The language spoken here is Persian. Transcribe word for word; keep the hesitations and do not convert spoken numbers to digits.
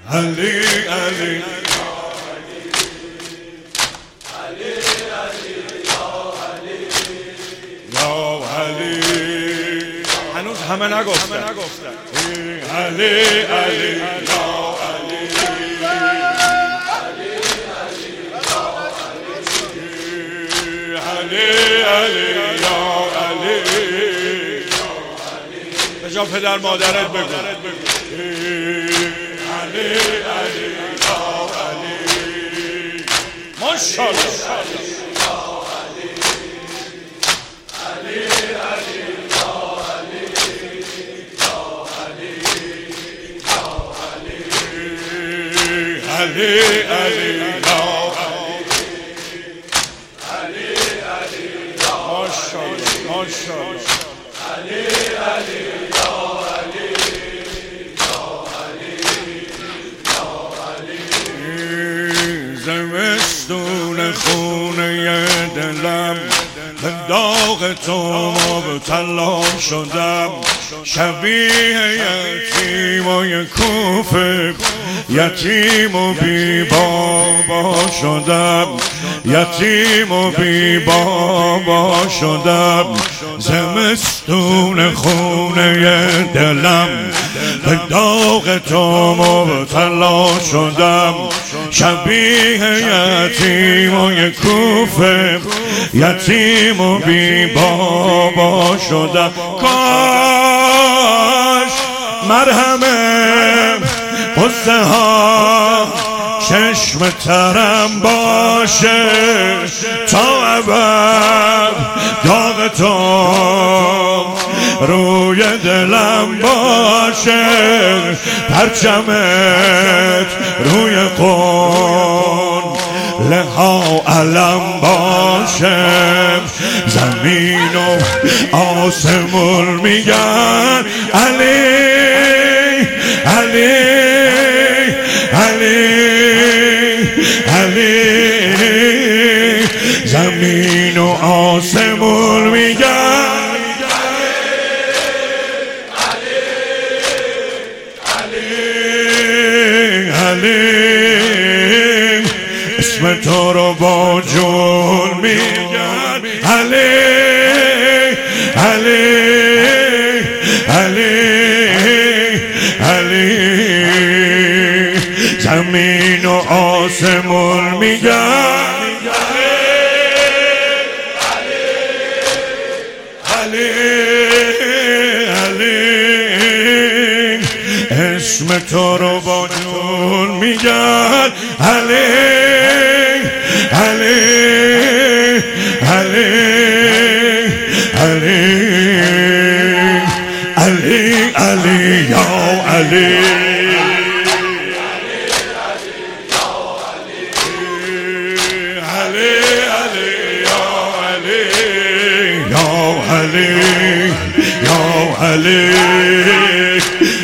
علی علی یا علی هنوز همه نگفتن علی علی یا علی علی علی یا علی به جا پدر مادرت بگو علی علی یا علی ماشاءالله علی علی یا علی علی ماشاءالله ماشاءالله علی علی یا علی زمستون خونه دلم به داغ تو مبتلا شدم شبیه یتیمای کوفه یتیم و بی بابا شدم یتیم و بی بابا شدم زمستون خونه دلم به داغ تو مبتلا شدم شبیه یتیمای کوفه یتیم و بی بابا شدم کاش مرهم قصه ها چشم ترم باشه تا ابد داغ تو روی دلم باشه پرچمت روی قله ها علم باشه زمین و آسمون میگن علی علی علی علی زمین و آسمون میگن علی علی علی اسم تو رو با جون میگن علی علی علی علی زمین و آسمون میگن علی علی اسم تو رو با جون میگن علی علی علی علی علی علی یا علی علی یا علی